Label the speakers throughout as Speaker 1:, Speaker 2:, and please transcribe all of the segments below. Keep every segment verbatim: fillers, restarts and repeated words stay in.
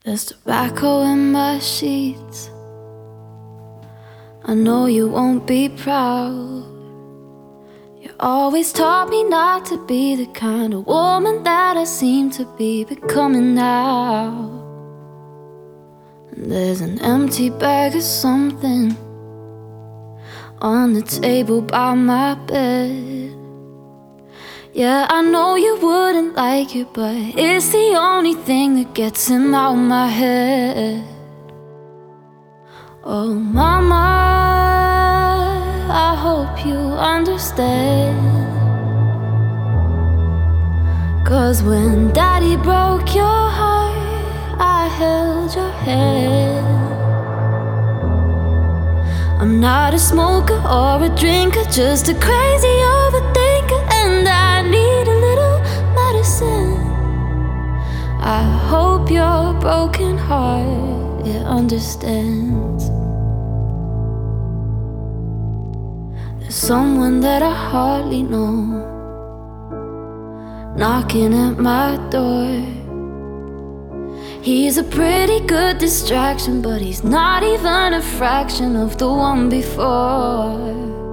Speaker 1: There's tobacco in my sheets. I know you won't be proud. You always taught me not to be the kind of woman that I seem to be becoming now. And there's an empty bag of something on the table by my bed. Yeah, I know you wouldn't like it, but it's the only thing that gets him out of my head. Oh mama, I hope you understand, 'cause when daddy broke your heart, I held your hand. I'm not a smoker or a drinker, just a crazy overthinker, and I need a little medicine. I hope your broken heart, it understands. There's someone that I hardly know knocking at my door. He's a pretty good distraction, but he's not even a fraction of the one before.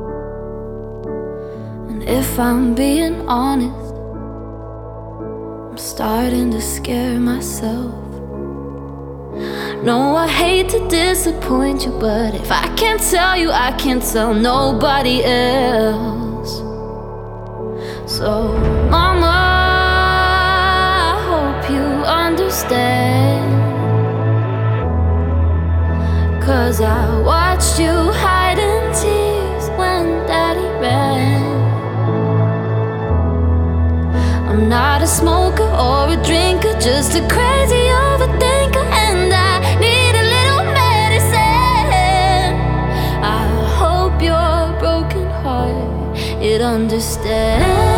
Speaker 1: And if I'm being honest, I'm starting to scare myself. No, I hate to disappoint you, but if I can't tell you, I can't tell nobody else. So, mama, I hope you understand, 'cause I watched you hide in tears when daddy ran. I'm not a smoker or a drinker, just a crazy overthinker, and I need a little medicine. I hope your broken heart, it understands.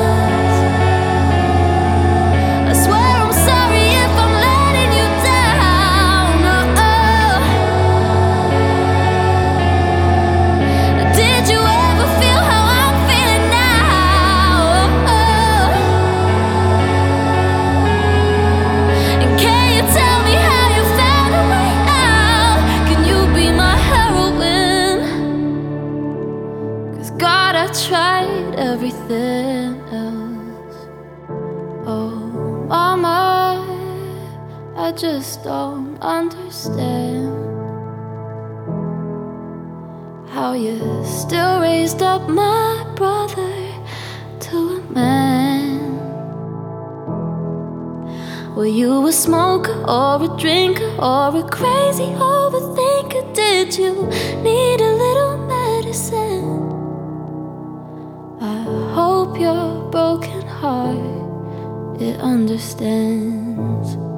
Speaker 1: I swear I'm sorry if I'm letting you down. Oh, oh. Did you ever feel how I'm feeling now? Oh, oh. And can you tell me how you found a way out? Can you be my heroine? 'Cause God, I tried everything else. Oh, mama, I just don't understand how you still raised up my brother to a man. Were you a smoker or a drinker or a crazy overthinker? Did you need a little medicine? I hope your broken heart, it understands.